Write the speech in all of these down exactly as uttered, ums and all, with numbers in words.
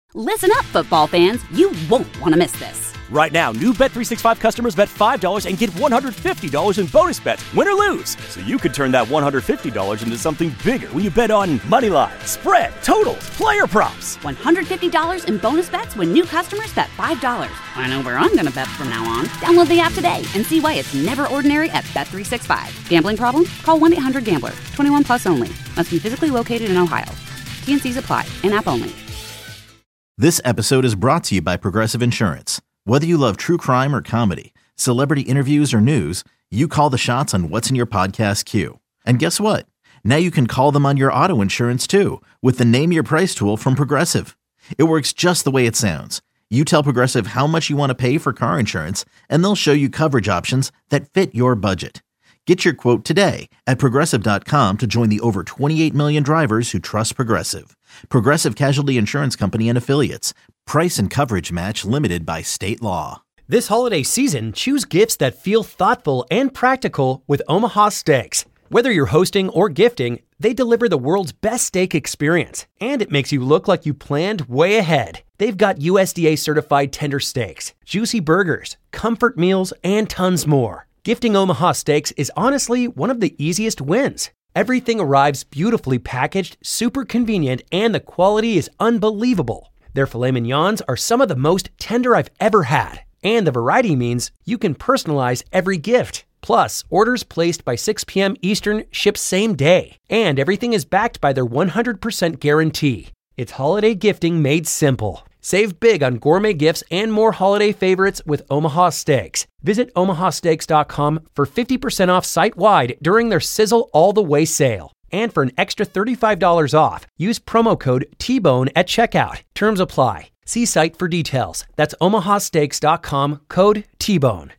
Listen up, football fans. You won't want to miss this. Right now, new Bet three sixty-five customers bet five dollars and get one hundred fifty dollars in bonus bets, win or lose. So you could turn that one hundred fifty dollars into something bigger when you bet on money line, spread, totals, player props. one hundred fifty dollars in bonus bets when new customers bet five dollars. I know where I'm going to bet from now on. Download the app today and see why it's never ordinary at Bet three sixty-five. Gambling problem? Call one eight hundred gambler. twenty-one plus only. Must be physically located in Ohio. T N Cs apply. In-app only. This episode is brought to you by Progressive Insurance. Whether you love true crime or comedy, celebrity interviews or news, you call the shots on what's in your podcast queue. And guess what? Now you can call them on your auto insurance too with the Name Your Price tool from Progressive. It works just the way it sounds. You tell Progressive how much you want to pay for car insurance, and they'll show you coverage options that fit your budget. Get your quote today at Progressive dot com to join the over twenty-eight million drivers who trust Progressive. Progressive Casualty Insurance Company and Affiliates. Price and coverage match limited by state law. This holiday season, choose gifts that feel thoughtful and practical with Omaha Steaks. Whether you're hosting or gifting, they deliver the world's best steak experience, and it makes you look like you planned way ahead. They've got U S D A-certified tender steaks, juicy burgers, comfort meals, and tons more. Gifting Omaha Steaks is honestly one of the easiest wins. Everything arrives beautifully packaged, super convenient, and the quality is unbelievable. Their filet mignons are some of the most tender I've ever had, and the variety means you can personalize every gift. Plus, orders placed by six p.m. Eastern ship same day, and everything is backed by their one hundred percent guarantee. It's holiday gifting made simple. Save big on gourmet gifts and more holiday favorites with Omaha Steaks. Visit omaha steaks dot com for fifty percent off site-wide during their Sizzle All the Way sale. And for an extra thirty-five dollars off, use promo code T Bone at checkout. Terms apply. See site for details. That's omaha steaks dot com, code T Bone.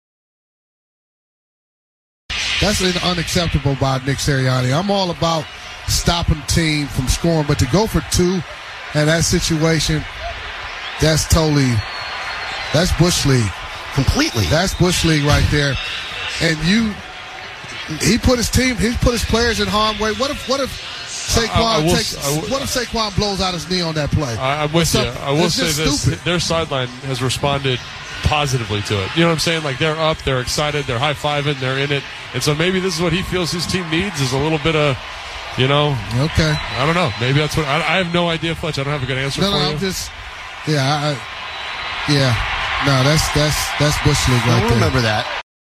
That's unacceptable by Nick Sirianni. I'm all about stopping the team from scoring, but to go for two in that situation, that's totally, that's Bush League. Completely. That's Bush League right there. And you, he put his team, he put his players in harm's way. What if, what if Saquon I, I will, takes, I will, what if Saquon blows out his knee on that play? I, I'm with you. I will say this. Stupid. Their sideline has responded positively to it. You know what I'm saying? Like, they're up, they're excited, they're high-fiving, they're in it. And so maybe this is what he feels his team needs, is a little bit of, you know. Okay. I don't know. Maybe that's what, I, I have no idea, Fletch. I don't have a good answer no, for no, you. I'm just, yeah, I, yeah. No, that's, that's, that's Bush League right I there. remember that.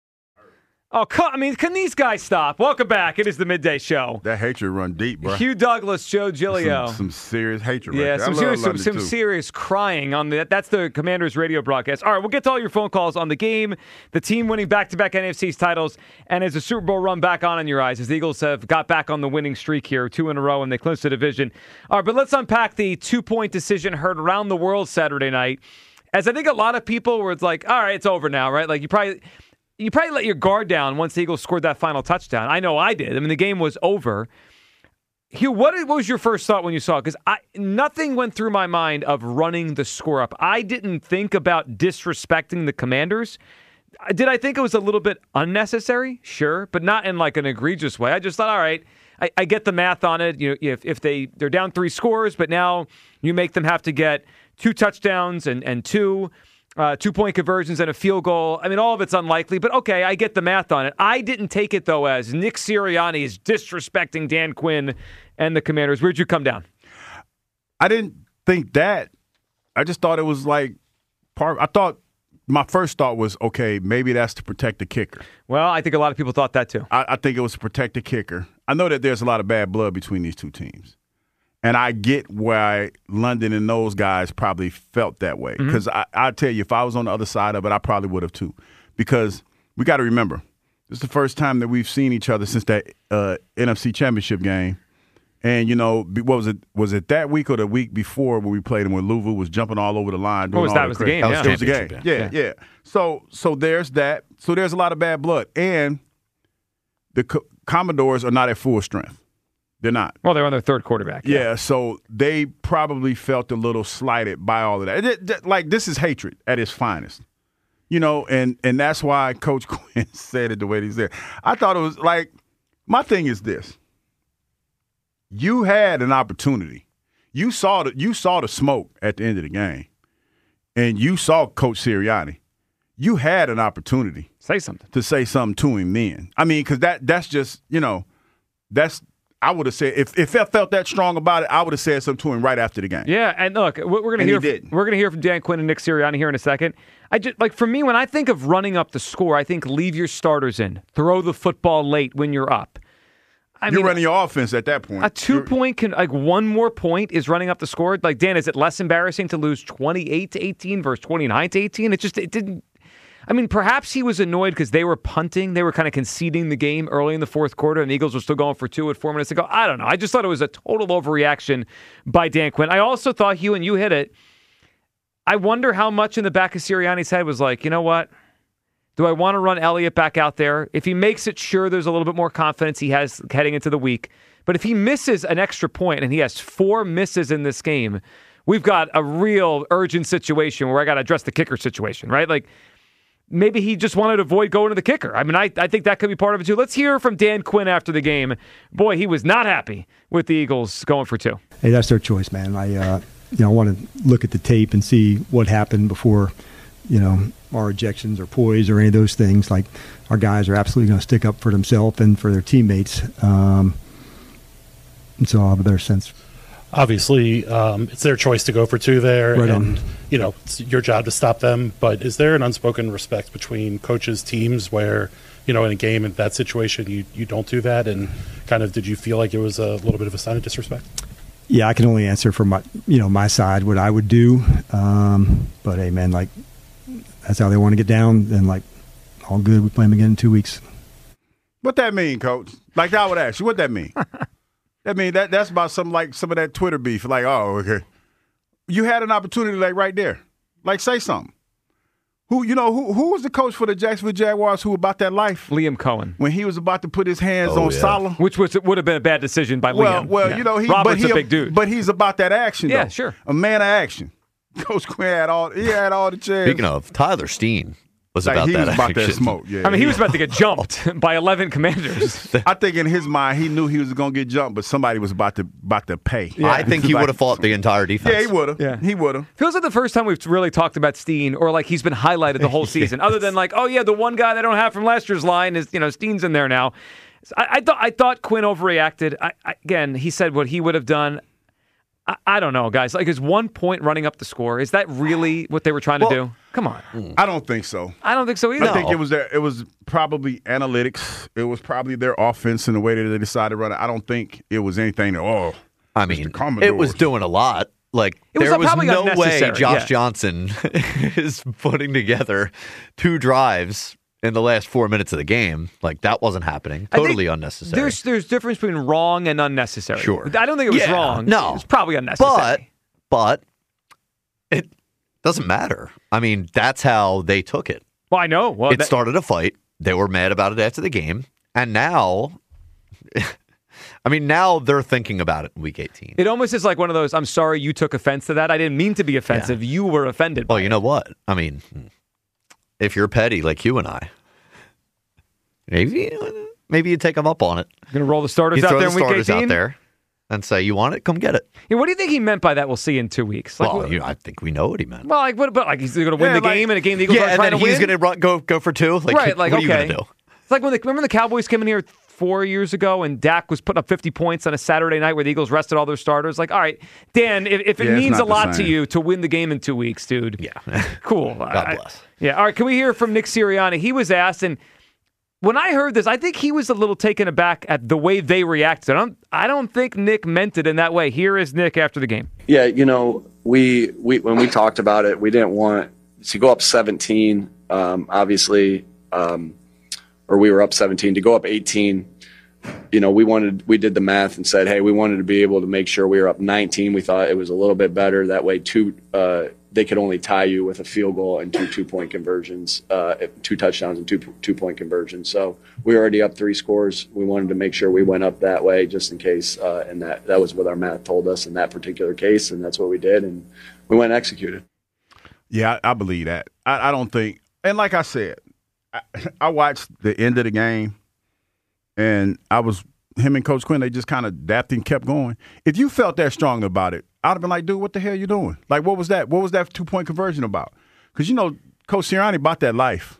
Oh, I mean, can these guys stop? Welcome back. It is the Midday Show. That hatred run deep, bro. Hugh Douglas, Joe Giglio. Some, some serious hatred yeah, right there. some I serious, love some, some serious crying on the. That's the Commanders radio broadcast. All right, we'll get to all your phone calls on the game, the team winning back-to-back N F C titles, and as the Super Bowl run back on in your eyes, as the Eagles have got back on the winning streak here, two in a row, and they clinched the division. All right, but let's unpack the two-point decision heard around the world Saturday night. As I think a lot of people were like, all right, it's over now, right? Like you probably. You probably let your guard down once the Eagles scored that final touchdown. I know I did. I mean, the game was over. Hugh, what was your first thought when you saw it? Because nothing went through my mind of running the score up. I didn't think about disrespecting the Commanders. Did I think it was a little bit unnecessary? Sure, but not in like an egregious way. I just thought, all right, I, I get the math on it. You know, if if they they're down three scores, but now you make them have to get two touchdowns and and two. Uh, two-point conversions and a field goal. I mean, all of it's unlikely, but okay, I get the math on it. I didn't take it, though, as Nick Sirianni is disrespecting Dan Quinn and the Commanders. Where'd you come down? I didn't think that. I just thought it was like part. I thought my first thought was, okay, maybe that's to protect the kicker. Well, I think a lot of people thought that, too. I, I think it was to protect the kicker. I know that there's a lot of bad blood between these two teams. And I get why London and those guys probably felt that way. Because mm-hmm. I, I tell you, if I was on the other side of it, I probably would have too. Because we got to remember, this is the first time that we've seen each other since that uh, N F C Championship game. And, you know, what was it? Was it that week or the week before when we played them when Louisville was jumping all over the line? Doing was that was the game, yeah. It was the game, yeah, yeah. yeah. So, so there's that. So there's a lot of bad blood. And the Co- Commodores are not at full strength. They're not. Well, they're on their third quarterback. Yeah. yeah, so they probably felt a little slighted by all of that. It, it, like, this is hatred at its finest. You know, and, and that's why Coach Quinn said it the way he said. I thought it was like, my thing is this. You had an opportunity. You saw the you saw the smoke at the end of the game, and you saw Coach Sirianni. You had an opportunity say something to say something to him then. I mean, because that that's just you know, that's I would have said if if I felt that strong about it, I would have said something to him right after the game. Yeah, and look, we're going to hear from, we're going to hear from Dan Quinn and Nick Sirianni here in a second. I just like for me when I think of running up the score, I think leave your starters in, throw the football late when you're up. I you're mean, running your offense at that point. A two you're, point, can, like one more point is running up the score. Like Dan, is it less embarrassing to lose twenty-eight to eighteen versus twenty-nine to eighteen? It just it didn't. I mean, perhaps he was annoyed because they were punting. They were kind of conceding the game early in the fourth quarter, and the Eagles were still going for two with four minutes to go. I don't know. I just thought it was a total overreaction by Dan Quinn. I also thought, Hugh, and you hit it, I wonder how much in the back of Sirianni's head was like, you know what? Do I want to run Elliott back out there? If he makes it, sure, there's a little bit more confidence he has heading into the week. But if he misses an extra point, and he has four misses in this game, we've got a real urgent situation where I got to address the kicker situation, right? Like, maybe he just wanted to avoid going to the kicker. I mean, I, I think that could be part of it, too. Let's hear from Dan Quinn after the game. Boy, he was not happy with the Eagles going for two. Hey, that's their choice, man. I, uh, you know, I want to look at the tape and see what happened before, you know, our ejections or poise or any of those things. Like, our guys are absolutely going to stick up for themselves and for their teammates. Um, and so I'll have a better sense. Obviously, um, it's their choice to go for two there, right and on. You know it's your job to stop them. But is there an unspoken respect between coaches, teams, where you know in a game in that situation you, you don't do that? And kind of, did you feel like it was a little bit of a sign of disrespect? Yeah, I can only answer from my you know my side what I would do. Um, but hey, man, like that's how they want to get down. Then like all good, we play them again in two weeks. What that mean, Coach? Like I would ask you, what that mean? I mean, that that's about some like some of that Twitter beef. Like, oh, okay. You had an opportunity like right there. Like, say something. Who you know, who who was the coach for the Jacksonville Jaguars who about that life? Liam Cohen. When he was about to put his hands oh, on yeah. Saleh. Which was would have been a bad decision by well, Liam. Well, yeah. you know, he Robert's but he, a big dude. But he's about that action, Yeah, though. sure. A man of action. Coach Quinn had all he had all the chance. Speaking of, Tyler Steen was like about he that was about action. that smoke. Yeah, I mean, he was about to get jumped by eleven Commanders. I think in his mind, he knew he was going to get jumped, but somebody was about to about to pay. Yeah. I think he would have fought the entire defense. Yeah, he would have. Yeah. He would have. Feels like the first time we've really talked about Steen, or like he's been highlighted the whole season. yes. Other than like, oh yeah, the one guy they don't have from last year's line is you know Steen's in there now. So I, I thought I thought Quinn overreacted. I, I, again, he said what he would have done. I, I don't know, guys. Like, is one point running up the score? Is that really what they were trying to well, do? Come on. I don't think so. I don't think so either. I think it was their, it was probably analytics. It was probably their offense and the way that they decided to run it. I don't think it was anything that, oh, I mean, it was doing a lot. Like, it was there was no way Josh yeah. Johnson is putting together two drives in the last four minutes of the game. Like, that wasn't happening. Totally unnecessary. There's there's difference between wrong and unnecessary. Sure. I don't think it was yeah, wrong. No. It was probably unnecessary. But, but it doesn't matter. I mean, that's how they took it. Well, I know. Well, it that- started a fight. They were mad about it after the game. And now, I mean, now they're thinking about it in week eighteen. It almost is like one of those, I'm sorry you took offense to that. I didn't mean to be offensive. Yeah. You were offended by Well, you it. know what? I mean, if you're petty like you and I, maybe maybe you take them up on it. You're going to roll the starters you out throw there the in week starters eighteen? out there and say, you want it? Come get it. Yeah, what do you think he meant by that? We'll see in two weeks. Like, well, you know, I think we know what he meant. Well, like, what about, like, he's going to win Yeah, the like, game in a game the Eagles yeah, are and trying then to he's win? going to run, go go for two? Like, right, like, what are okay. you going to do? It's like when the, remember the Cowboys came in here four years ago and Dak was putting up fifty points on a Saturday night where the Eagles rested all their starters? Like, all right, Dan, if, if it yeah, means a lot same. to you to win the game in two weeks, dude. Yeah. Cool. God I, bless. Yeah, all right, can we hear from Nick Sirianni? He was asked, and when I heard this, I think he was a little taken aback at the way they reacted. I don't, I don't think Nick meant it in that way. Here is Nick after the game. Yeah, you know, we, we when we talked about it, we didn't want to go up seventeen, um, obviously, um, or we were up seventeen. To go up eighteen, you know, we wanted, we did the math and said, hey, we wanted to be able to make sure we were up nineteen. We thought it was a little bit better. That way, two, uh, they could only tie you with a field goal and two two-point conversions, uh, two touchdowns and two two-point conversions. So we were already up three scores. We wanted to make sure we went up that way just in case, uh, and that, that was what our math told us in that particular case, and that's what we did, and we went and executed. Yeah, I, I believe that. I, I don't think – and like I said, I, I watched the end of the game, and I was – him and Coach Quinn, they just kind of adapted and kept going. If you felt that strong about it, I'd have been like, dude, what the hell you doing? Like, what was that? What was that two-point conversion about? Because, you know, Coach Sirianni bought that life.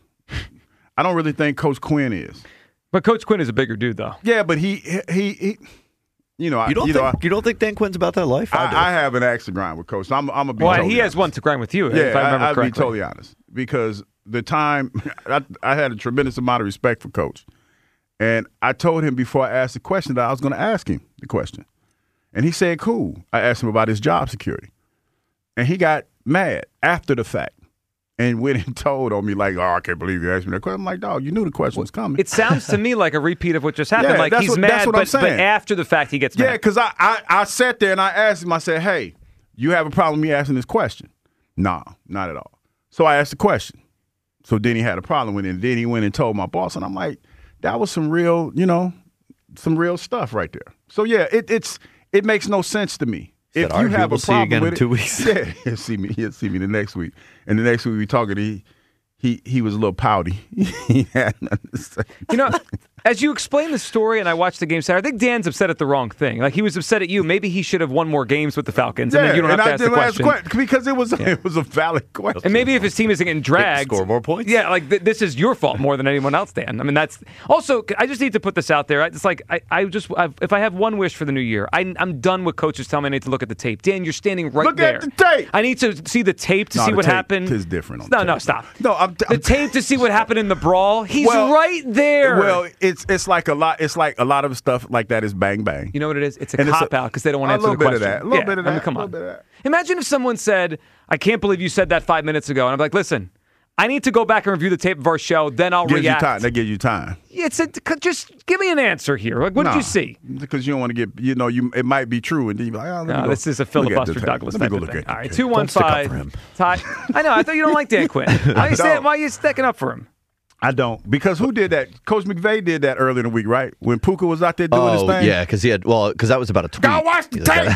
I don't really think Coach Quinn is. But Coach Quinn is a bigger dude, though. Yeah, but he, he, he you know, you don't you think know, I, you don't think Dan Quinn's about that life? I, I, do. I have an axe to grind with Coach. So I'm, I'm gonna be. Well, totally he has honest. one to grind with you. Yeah, if I remember I, I'll correctly. be totally honest because the time I, I had a tremendous amount of respect for Coach, and I told him before I asked the question that I was going to ask him the question, and he said, "Cool." I asked him about his job security, and he got mad after the fact. And went and told on me like, oh, I can't believe you asked me that question. I'm like, dog, you knew the question was coming. It sounds to me like a repeat of what just happened. Yeah, like that's he's what- mad, that's what but, I'm saying. but after the fact, he gets Yeah, mad. because I, I, I sat there and I asked him, I said, hey, you have a problem with me asking this question? Nah, not at all. So I asked the question. So then he had a problem with it. And then he went and told my boss. And I'm like, that was some real, you know, some real stuff right there. So, yeah, it, it's it makes no sense to me. Said, If "All you right, have we'll a see you problem again with in it, two weeks." Yeah, he'll see me. He'll see me the next week. And the next week we talking, he he he was a little pouty. He had nothing to say. You know, as you explain the story and I watched the game Saturday, I think Dan's upset at the wrong thing. Like, he was upset at you. Maybe he should have won more games with the Falcons, and Yeah, then you don't have and to I ask the didn't ask question. que- because it was it was a valid question. And maybe if his team isn't getting dragged, score more points. Yeah, like th- this is your fault more than anyone else, Dan. I mean, that's also. I just need to put this out there. It's like I, I just I've, if I have one wish for the new year, I, I'm done with coaches telling me I need to look at the tape. Dan, you're standing right Look there. at the tape. I need to see the tape to No, see the what tape happened. is different on No, the no, tape. stop. No, I'm, the I'm tape to see what happened in the brawl. He's Well, right there. Well, it's it's like a lot. It's like a lot of stuff like that is bang bang. You know what it is? It's a And it's cop a- out because they don't want to a answer the little bit question. of that, a little Yeah, bit of I mean, that, come a on. little bit of that. Imagine if someone said, "I can't believe you said that five minutes ago," and I'm like, "Listen, I need to go back and review the tape of our show. Then I'll Gives you react." time. They give you time. It's a, just give me an answer here. Like, what did Nah, you see? Because you don't want to get. You know, you it might be true, and then you be like, oh, let me No, go this is a look at filibuster the tape. Douglas Let me type go of look thing. at All the right, tape. two one Don't stick up five. for him. Ty, I know. I thought you don't like Dan Quinn. Why are you, stand, why are you sticking up for him? I don't, because who did that? Coach McVay did that earlier in the week, right? When Puka was out there doing his Oh thing. yeah, because he had well, because that was about a tweet. Go watch the tape.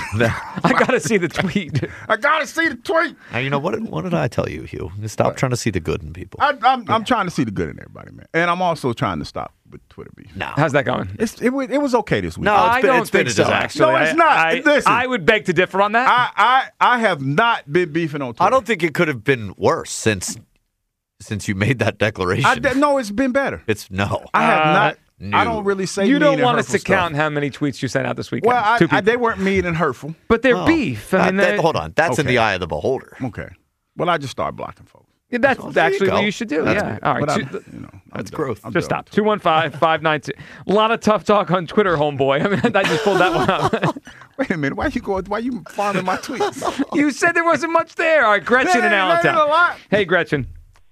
I gotta see the tweet. I gotta see the tweet. Now, you know what? What did I tell you, Hugh? Stop trying to see the good in people. I, I'm I'm trying to see the good in everybody, man, and I'm also trying to stop with Twitter beef. No, How's that going? It's it, wa- it was okay this week. No, I it's been- don't it's been think a so. disaster. Actually, No, it's I- not. I, Listen. I would beg to differ on that. I, I I have not been beefing on Twitter. I don't think it could have been worse since since you made that declaration. I, de- no, it's been better. It's no. I have Uh, not. no. I don't really say. you mean don't and want us hurtful to count stuff. how many tweets you sent out this weekend. Well, I, Two I, people. they weren't mean and hurtful. but they're Well, beef. I uh, mean, that- they- hold on, that's in Okay. the eye of the beholder. Okay. Well, I just started blocking folks. Yeah, that's Well, there you actually go. what you should do. That's yeah. good. All right. But two- I'm, you know, I'm That's done. growth. I'm Just done stop. two one five, five nine two. A lot of tough talk on Twitter, homeboy. I mean, I just pulled that one out. Wait a minute. Why you going? Why you farming my tweets? You said there wasn't much there. All right, Gretchen in There ain't- there ain't a Allentown. lot. Hey, Gretchen.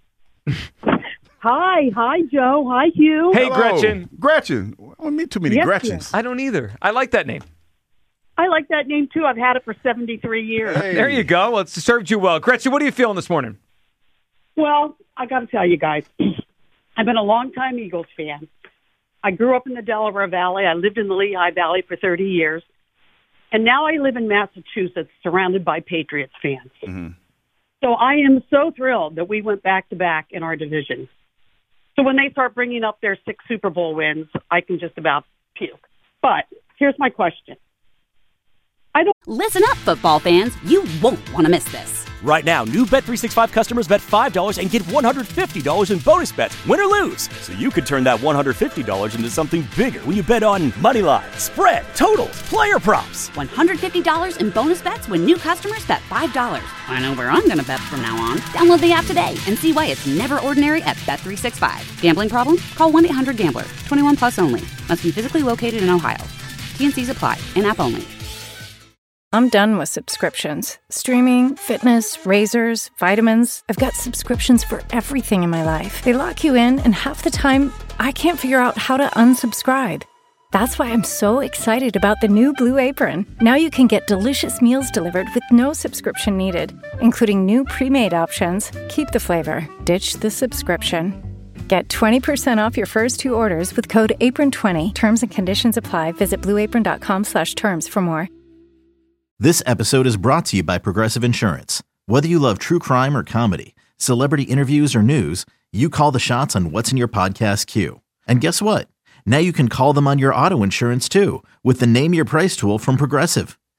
Hi, hi, Joe. Hi, Hugh. Hey, Hello. Gretchen. Gretchen. I don't meet too many Yes, Gretchens. I don't either. I like that name. I like that name too. I've had it for seventy-three years. Hey. There you go. Well, it's served you well. Gretchen, what are you feeling this morning? Well, I got to tell you guys, I've been a longtime Eagles fan. I grew up in the Delaware Valley. I lived in the Lehigh Valley for thirty years. And now I live in Massachusetts, surrounded by Patriots fans. Mm-hmm. So I am so thrilled that we went back to back in our division. So when they start bringing up their six Super Bowl wins, I can just about puke. But here's my question. I don't. Listen up, football fans. You won't want to miss this. Right now, new Bet three sixty-five customers bet five dollars and get one hundred fifty dollars in bonus bets, win or lose. So you could turn that one hundred fifty dollars into something bigger when you bet on money line, spread, totals, player props. one hundred fifty dollars in bonus bets when new customers bet five dollars. I know where I'm going to bet from now on. Download the app today and see why it's never ordinary at Bet three sixty-five. Gambling problem? Call one eight hundred gambler. twenty-one plus only. Must be physically located in Ohio. T and C's apply. In-app only. I'm done with subscriptions. Streaming, fitness, razors, vitamins. I've got subscriptions for everything in my life. They lock you in, and half the time, I can't figure out how to unsubscribe. That's why I'm so excited about the new Blue Apron. Now you can get delicious meals delivered with no subscription needed, including new pre-made options. Keep the flavor, ditch the subscription. Get twenty percent off your first two orders with code apron twenty. Terms and conditions apply. Visit blueapron.com slash terms for more. This episode is brought to you by Progressive Insurance. Whether you love true crime or comedy, celebrity interviews or news, you call the shots on what's in your podcast queue. And guess what? Now you can call them on your auto insurance too with the Name Your Price tool from Progressive.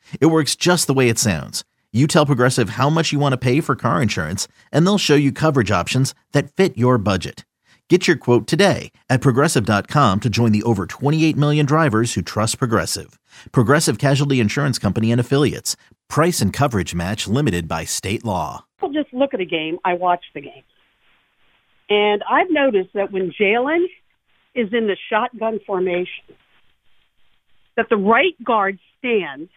It works just the way it sounds. You tell Progressive how much you want to pay for car insurance, and they'll show you coverage options that fit your budget. Get your quote today at Progressive dot com to join the over twenty-eight million drivers who trust Progressive. Progressive Casualty Insurance Company and Affiliates. Price and coverage match limited by state law. I'll just look at a game. I watch the game. And I've noticed that when Jalen is in the shotgun formation, that the right guard stands,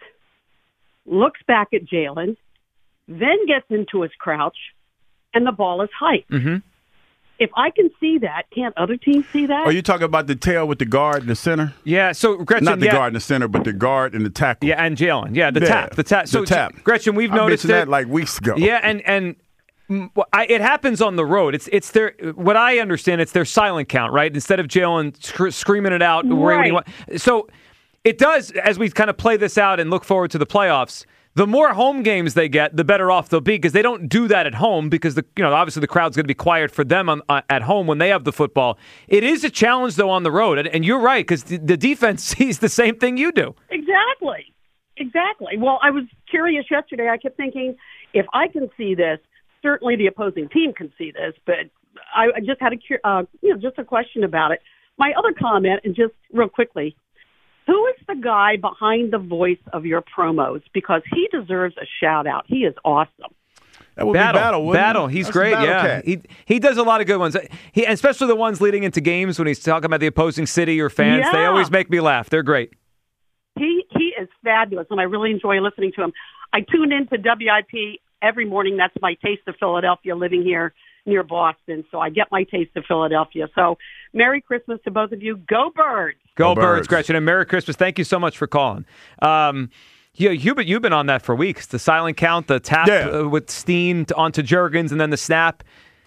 looks back at Jalen, then gets into his crouch, and the ball is hiked. Mm-hmm. If I can see that, can't other teams see that? Are you talking about the tail with the guard in the center? Yeah, so Gretchen, not the yeah. guard in the center, but the guard and the tackle. Yeah, and Jalen. Yeah, the yeah. tap. The tap. So the tap. Gretchen, we've I noticed mentioned it. that like weeks ago. Yeah, and and I, it happens on the road. It's it's their what I understand. It's their silent count, right? Instead of Jalen sc- screaming it out, right. He want. So it does, as we kind of play this out and look forward to the playoffs. The more home games they get, the better off they'll be because they don't do that at home because the you know obviously the crowd's going to be quiet for them on, uh, at home when they have the football. It is a challenge though on the road, and, and you're right because the, the defense sees the same thing you do. Exactly, exactly. Well, I was curious yesterday. I kept thinking if I can see this, certainly the opposing team can see this. But I, I just had a uh, you know just a question about it. My other comment, and just real quickly. Who is the guy behind the voice of your promos? Because he deserves a shout-out. He is awesome. That would Battle, be Battle, Battle. He's That's great, Battle yeah. Cat. He he does a lot of good ones. He especially the ones leading into games when he's talking about the opposing city or fans. Yeah. They always make me laugh. They're great. He he is fabulous, and I really enjoy listening to him. I tune into W I P every morning. That's my taste of Philadelphia, living here near Boston. So I get my taste of Philadelphia. So Merry Christmas to both of you. Go Birds! Go, Go Birds, Birds, Gretchen, and Merry Christmas. Thank you so much for calling. Um, yeah, you've been, you've been on that for weeks. The silent count, the tap Yeah. uh, with Steen to, onto Juergens, and then the snap.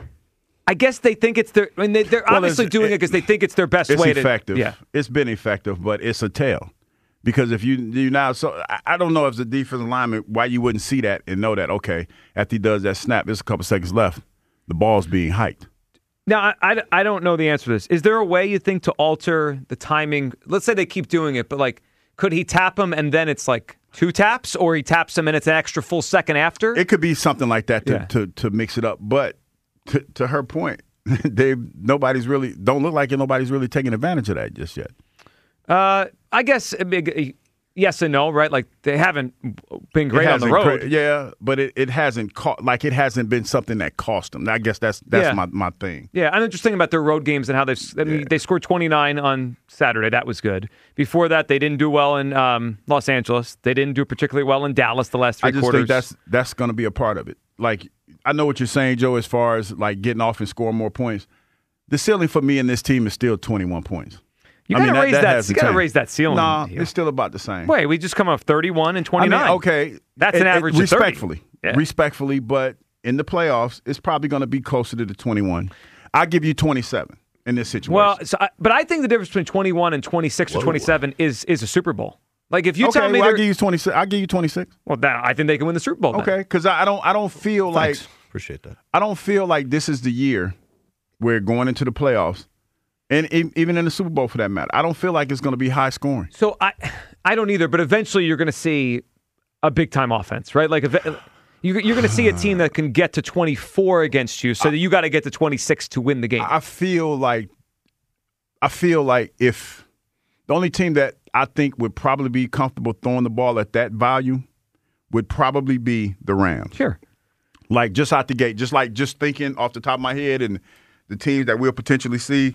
I guess they think it's their. I mean, they, they're Well, obviously it's- doing it it- because they think it's their best It's way effective. to. Yeah. It's been effective, but it's a tail. Because if you you now, so I, I don't know if the defensive lineman, why you wouldn't see that and know that, okay, after he does that snap, there's a couple seconds left, the ball's being hiked. Now, I, I, I don't know the answer to this. Is there a way you think to alter the timing? Let's say they keep doing it, but like, could he tap him and then it's like two taps, or he taps him and it's an extra full second after? It could be something like that to, Yeah. to, to mix it up. But to, to her point, they nobody's really don't look like it, nobody's really taking advantage of that just yet. Uh, I guess a big yes and no, right? Like they haven't been great It on the hasn't road. cra- yeah, but it, it hasn't caught like it hasn't been something that cost them. I guess that's that's Yeah. my, my thing. Yeah, I'm interested about their road games and how they've. I mean, Yeah. they scored twenty-nine on Saturday. That was good. Before that, they didn't do well in um, Los Angeles. They didn't do particularly well in Dallas the last three I just quarters. think that's that's going to be a part of it. Like I know what you're saying, Joe, as far as like getting off and scoring more points. The ceiling for me in this team is still twenty-one points. You I gotta mean, raise that. hasn't You gotta changed. raise that ceiling. Nah, deal. it's still about the same. Wait, we just come off thirty-one and I twenty-nine. mean, okay, That's an It- it- average of thirty. respectfully, Yeah. respectfully, but in the playoffs, it's probably going to be closer to the twenty-one. I'll give you twenty-seven in this situation. Well, so I, but I think the difference between twenty-one and twenty-six or twenty-seven is is a Super Bowl. Like if you okay, tell me, well, I'll they're- give you twenty-six. I'll give you twenty-six. well, that, I think they can win the Super Bowl. then. Okay, because I I don't I don't feel Thanks. like Appreciate that. I don't feel like this is the year we're going into the playoffs, and e- even in the Super Bowl for that matter. I don't feel like it's going to be high scoring. So I, I don't either. But eventually, you're going to see a big time offense, right? Like ev- you, you're going to see a team that can get to twenty-four against you. So that you got to get to twenty-six to win the game. I feel like I feel like if the only team that I think would probably be comfortable throwing the ball at that value would probably be the Rams. Sure. Like just out the gate, just like just thinking off the top of my head and the teams that we'll potentially see,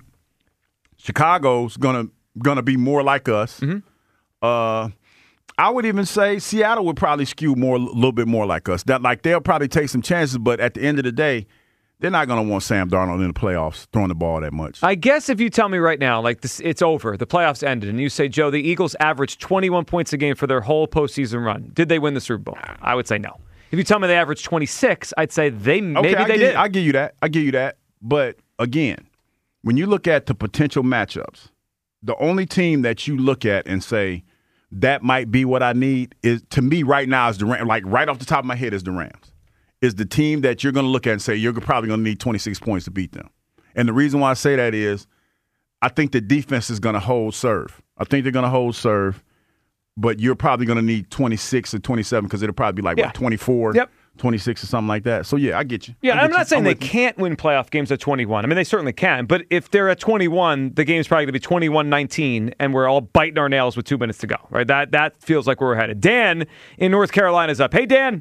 Chicago's gonna gonna be more like us. Mm-hmm. Uh, I would even say Seattle would probably skew more a little bit more like us. That like they'll probably take some chances, but at the end of the day, they're not gonna want Sam Darnold in the playoffs throwing the ball that much. I guess if you tell me right now, like this, it's over, the playoffs ended, and you say, Joe, the Eagles averaged twenty-one points a game for their whole postseason run. Did they win the Super Bowl? I would say no. If you tell me they averaged twenty-six, I'd say they Okay, maybe I they give, did. I give you that. I give you that. But again, when you look at the potential matchups, the only team that you look at and say that might be what I need is, to me right now, is the Rams. Like right off the top of my head is the Rams. Is the team that you're going to look at and say you're probably going to need twenty-six points to beat them. And the reason why I say that is I think the defense is going to hold serve. I think they're going to hold serve. but you're probably going to need twenty-six or twenty-seven because it'll probably be like, Yeah. what, twenty-four? Yep. twenty-six or something like that. So, yeah, I get you. Yeah, I get I'm not you. saying I'm they with you. can't win playoff games at twenty-one. I mean, they certainly can. But if they're at twenty-one, the game's probably going to be twenty-one nineteen, and we're all biting our nails with two minutes to go. Right? That that feels like where we're headed. Dan in North Carolina is up. Hey, Dan.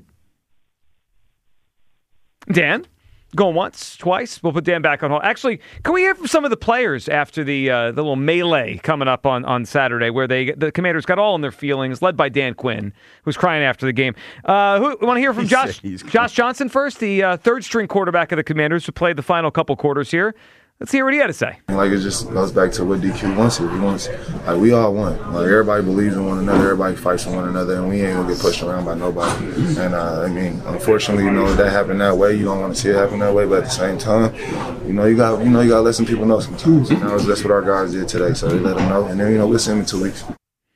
Dan? Going once, twice. We'll put Dan back on hold. Actually, can we hear from some of the players after the uh, the little melee coming up on, on Saturday, where they the Commanders got all in their feelings, led by Dan Quinn, who's crying after the game. Uh, who want to hear from He Josh said he's Josh Johnson first, the uh, third string quarterback of the Commanders, who played the final couple quarters here. Let's hear what he had to say. Like, it just goes back to what D Q wants here. He wants, like, we all want. Like, everybody believes in one another. Everybody fights for one another, and we ain't gonna get pushed around by nobody. And uh, I mean, unfortunately, you know, that happened that way. You don't want to see it happen that way, but at the same time, you know, you got, you know, you got to let some people know sometimes. You know, that's what our guys did today. So they let them know, and then, you know, we'll see them in two weeks.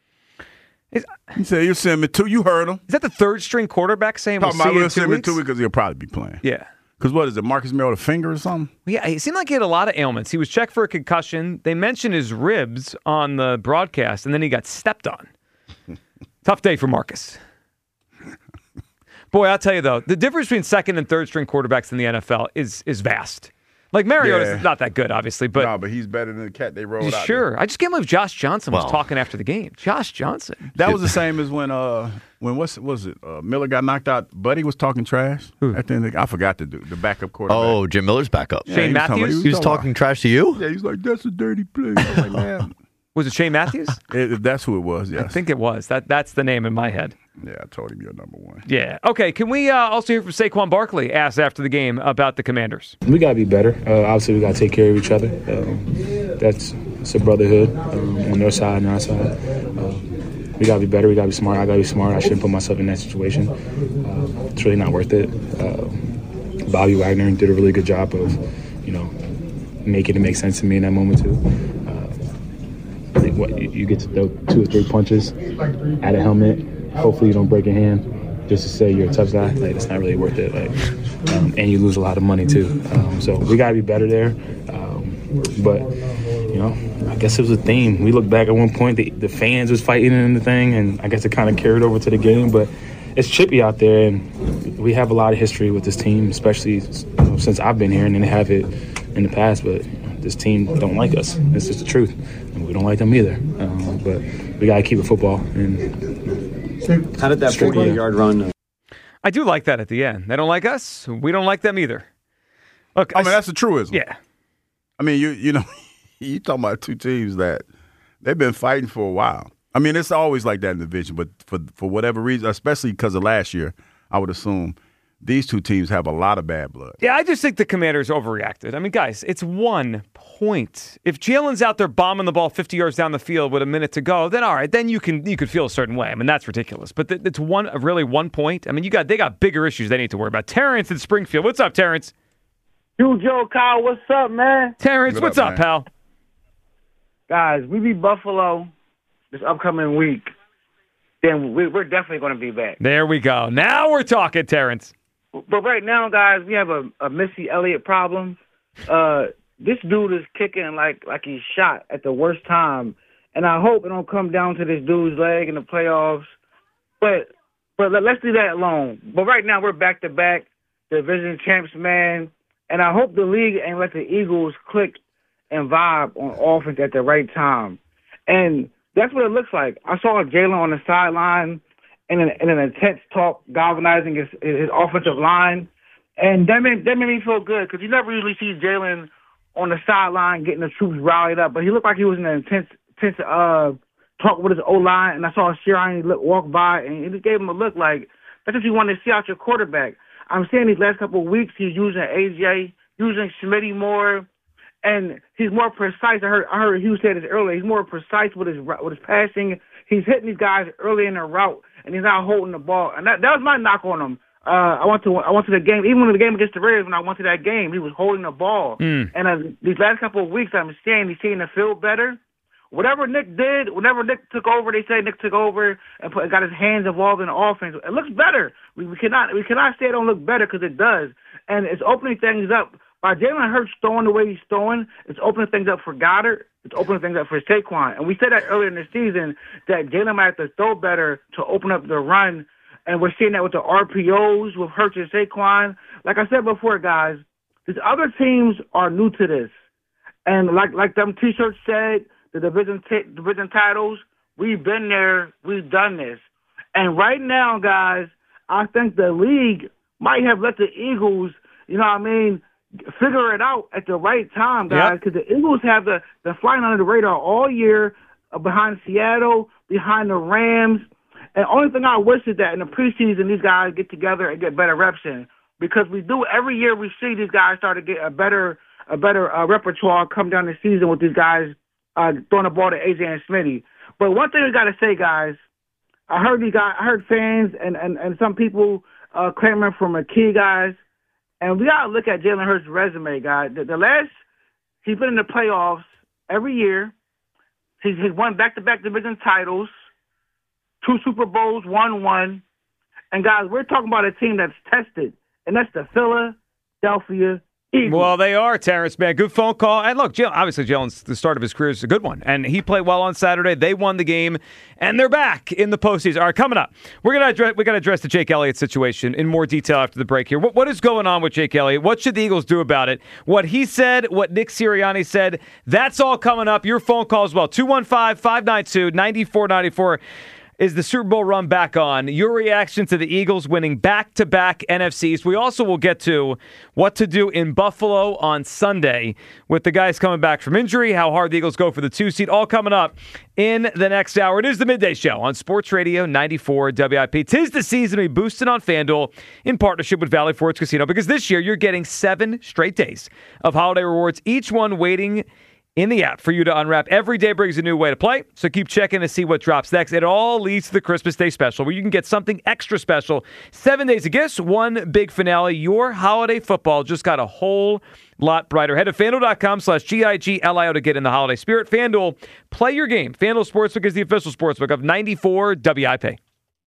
He said you'll see him in two. You heard him. Is that the third string quarterback saying we'll Talking see about you we'll in see two him in weeks? two weeks because he'll probably be playing. Yeah. Because what is it, Marcus Merrill, a finger or something? Yeah, it seemed like he had a lot of ailments. He was checked for a concussion. They mentioned his ribs on the broadcast, and then he got stepped on. Tough day for Marcus. Boy, I'll tell you, though, the difference between second and third string quarterbacks in the N F L is is vast. Like, Mariota's Yeah. not that good, obviously, but... No, but he's better than the cat they rolled out. Sure. I just can't believe Josh Johnson was Well. talking after the game. Josh Johnson. That was the same as when uh when what's was it uh, Miller got knocked out. Buddy was talking trash at the end. Of the, I forgot to do the backup quarterback. Oh, Jim Miller's backup. Yeah, he was talking- Matthews? He was talking trash to you? Yeah, he's like, that's a dirty play. I was like, man. Was it Shane Matthews? It, that's who it was, yes. I think it was. That That's the name in my head. Yeah, I told him you're number one. Yeah. Okay, can we uh, also hear from Saquon Barkley, asked after the game about the Commanders? We got to be better. Uh, obviously, we got to take care of each other. Um, that's it's a brotherhood um, on their side and our side. Um, we got to be better. We got to be smart. I got to be smart. I shouldn't put myself in that situation. Uh, it's really not worth it. Uh, Bobby Wagner did a really good job of, you know, making it make sense to me in that moment, too. Uh, I think what you get to throw two or three punches at a helmet. Hopefully you don't break your hand just to say you're a tough guy. Like, it's not really worth it. Like, um, and you lose a lot of money too. Um, so we gotta be better there. Um, but you know, I guess it was a theme. We looked back at one point, the, the fans was fighting in the thing, and I guess it kind of carried over to the game. But it's chippy out there, and we have a lot of history with this team, especially you know, since I've been here, and then have it in the past. But this team don't like us. It's just the truth, and we don't like them either. Um, but we gotta keep it football. And how did that forty-yard run? I do like that at the end. They don't like us. We don't like them either. Look, I mean, that's the truism. Yeah. I mean, you you know, you talking about two teams that they've been fighting for a while. I mean, it's always like that in the division, but for for whatever reason, especially because of last year, I would assume these two teams have a lot of bad blood. Yeah, I just think the Commanders overreacted. I mean, guys, it's one point. If Jalen's out there bombing the ball fifty yards down the field with a minute to go, then all right, then you can you could feel a certain way. I mean, that's ridiculous. But th- it's one really one point. I mean, you got they got bigger issues they need to worry about. Terrence in Springfield, what's up, Terrence? You, Joe, Kyle, what's up, man? Terrence, What what's up, up, man? pal? Guys, we beat Buffalo this upcoming week. Then we, we're definitely going to be back. There we go. Now we're talking, Terrence. But right now, guys, we have a, a Missy Elliott problem. Uh, this dude is kicking like like he's shot at the worst time, and I hope it don't come down to this dude's leg in the playoffs. But but let, let's leave that alone. But right now, we're back to back division champs, man, and I hope the league ain't let the Eagles click and vibe on offense at the right time. And that's what it looks like. I saw Jalen on the sideline in an, in an intense talk, galvanizing his, his offensive line. And that made, that made me feel good because you never usually see Jalen on the sideline getting the troops rallied up. But he looked like he was in an intense, intense uh, talk with his O-line. And I saw Sirianni look, walk by, and it just gave him a look like that's what you want to see out your quarterback. I'm seeing these last couple of weeks he's using A J, using Schmitty more, and he's more precise. I heard I heard Hugh say this earlier. He's more precise with his with his passing. He's hitting these guys early in the route, and he's not holding the ball. And that that was my knock on him. Uh, I went to I went to the game, even in the game against the Raiders. When I went to that game, he was holding the ball. Mm. And uh, these last couple of weeks, I'm seeing he's seeing to feel better. Whatever Nick did, whenever Nick took over, they say Nick took over and put, got his hands involved in the offense. It looks better. We, we cannot we cannot say it don't look better because it does, and it's opening things up by Jalen Hurts throwing the way he's throwing, it's opening things up for Goddard. It's opening things up for Saquon. And we said that earlier in the season that Jalen might have to throw better to open up the run. And we're seeing that with the R P Os, with Hurts and Saquon. Like I said before, guys, these other teams are new to this. And like like them T-shirts said, the division t- division titles, we've been there, we've done this. And right now, guys, I think the league might have let the Eagles, you know what I mean, figure it out at the right time, guys, because yep. the Eagles have the, the flying under the radar all year uh, behind Seattle, behind the Rams. And the only thing I wish is that in the preseason, these guys get together and get better reps in, because we do every year we see these guys start to get a better a better uh, repertoire come down the season with these guys uh, throwing the ball to A J and Smitty. But one thing we got to say, guys, I heard these guys, I heard fans and, and, and some people uh, clamoring for McKee, guys. And we got to look at Jalen Hurts' resume, guys. The, the last, he's been in the playoffs every year. He's, he's won back-to-back division titles, two Super Bowls, won one. And, guys, we're talking about a team that's tested, and that's the Philadelphia Eagles. Well, they are, Terrence, man. Good phone call. And look, Jalen, obviously, Jalen's the start of his career is a good one. And he played well on Saturday. They won the game, and they're back in the postseason. All right, coming up, we're gonna address we got to address the Jake Elliott situation in more detail after the break here. What, what is going on with Jake Elliott? What should the Eagles do about it? What he said, what Nick Sirianni said, that's all coming up. Your phone call as well. two one five, five nine two, nine four nine four. Is the Super Bowl run back on? Your reaction to the Eagles winning back-to-back N F Cs. We also will get to what to do in Buffalo on Sunday with the guys coming back from injury, how hard the Eagles go for the two seed, all coming up in the next hour. It is the Midday Show on Sports Radio ninety-four W I P. 'Tis the season to be boosted on FanDuel in partnership with Valley Forge Casino, because this year you're getting seven straight days of holiday rewards, each one waiting in the app for you to unwrap. Every day brings a new way to play, so keep checking to see what drops next. It all leads to the Christmas Day special, where you can get something extra special. Seven days of gifts, one big finale. Your holiday football just got a whole lot brighter. Head to FanDuel.com slash G I G L I O to get in the holiday spirit. FanDuel, play your game. FanDuel Sportsbook is the official sportsbook of ninety-four W I P.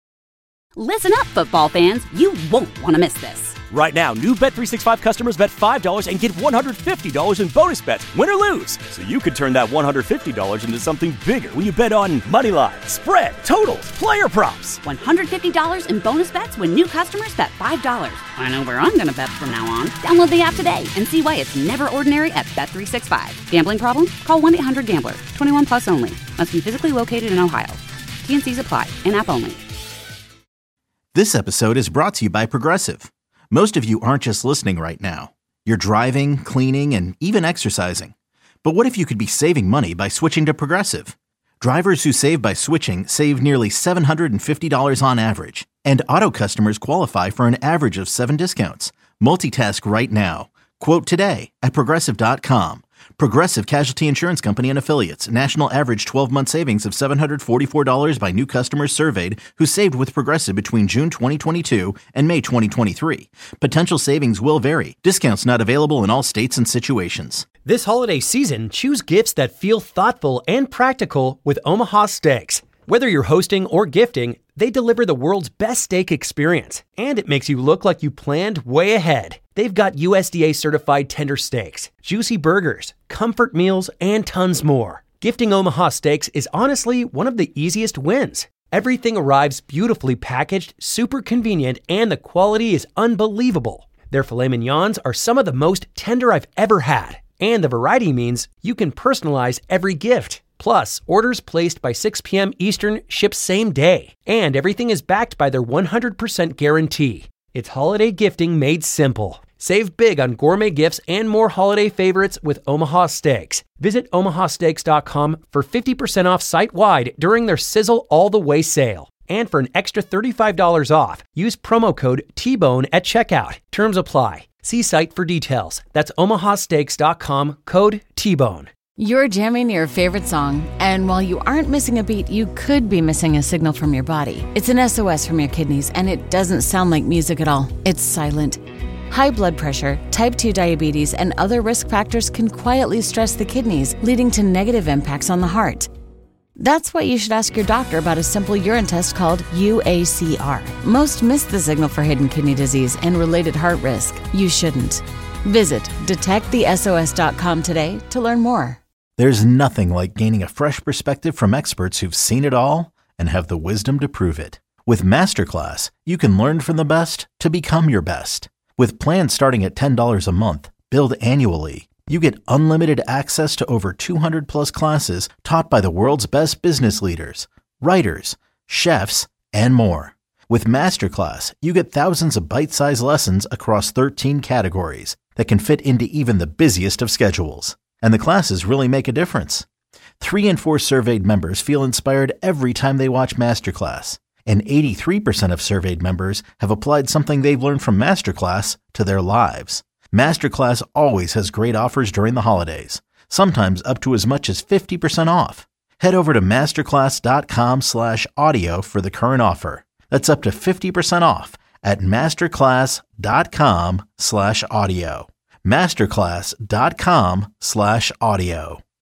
Listen up, football fans. You won't want to miss this. Right now, new Bet three sixty-five customers bet five dollars and get one hundred fifty dollars in bonus bets, win or lose. So you could turn that one hundred fifty dollars into something bigger when you bet on money line, spread, totals, player props. one hundred fifty dollars in bonus bets when new customers bet five dollars. I know where I'm going to bet from now on. Download the app today and see why it's never ordinary at Bet three sixty-five. Gambling problem? Call one eight hundred gambler. twenty-one plus only. Must be physically located in Ohio. T N Cs apply. In-app only. This episode is brought to you by Progressive. Most of you aren't just listening right now. You're driving, cleaning, and even exercising. But what if you could be saving money by switching to Progressive? Drivers who save by switching save nearly seven hundred fifty dollars on average. And auto customers qualify for an average of seven discounts. Multitask right now. Quote today at Progressive dot com. Progressive Casualty Insurance Company and Affiliates. National average twelve-month savings of seven hundred forty-four dollars by new customers surveyed who saved with Progressive between June twenty twenty-two and May twenty twenty-three. Potential savings will vary. Discounts not available in all states and situations. This holiday season, choose gifts that feel thoughtful and practical with Omaha Steaks. Whether you're hosting or gifting, they deliver the world's best steak experience, and it makes you look like you planned way ahead. They've got U S D A-certified tender steaks, juicy burgers, comfort meals, and tons more. Gifting Omaha Steaks is honestly one of the easiest wins. Everything arrives beautifully packaged, super convenient, and the quality is unbelievable. Their filet mignons are some of the most tender I've ever had, and the variety means you can personalize every gift. Plus, orders placed by six p.m. Eastern ship same day, and everything is backed by their one hundred percent guarantee. It's holiday gifting made simple. Save big on gourmet gifts and more holiday favorites with Omaha Steaks. Visit omaha steaks dot com for fifty percent off site-wide during their Sizzle All the Way sale. And for an extra thirty-five dollars off, use promo code T Bone at checkout. Terms apply. See site for details. That's omaha steaks dot com, code T Bone. You're jamming your favorite song, and while you aren't missing a beat, you could be missing a signal from your body. It's an S O S from your kidneys, and it doesn't sound like music at all. It's silent. High blood pressure, type two diabetes, and other risk factors can quietly stress the kidneys, leading to negative impacts on the heart. That's why you should ask your doctor about a simple urine test called U A C R. Most miss the signal for hidden kidney disease and related heart risk. You shouldn't. Visit detect the S O S dot com today to learn more. There's nothing like gaining a fresh perspective from experts who've seen it all and have the wisdom to prove it. With Masterclass, you can learn from the best to become your best. With plans starting at ten dollars a month, billed annually, you get unlimited access to over two hundred plus classes taught by the world's best business leaders, writers, chefs, and more. With Masterclass, you get thousands of bite-sized lessons across thirteen categories that can fit into even the busiest of schedules. And the classes really make a difference. Three in four surveyed members feel inspired every time they watch Masterclass. And eighty-three percent of surveyed members have applied something they've learned from Masterclass to their lives. Masterclass always has great offers during the holidays, sometimes up to as much as fifty percent off. Head over to masterclass.com slash audio for the current offer. That's up to fifty percent off at masterclass.com slash audio. Masterclass.com slash audio.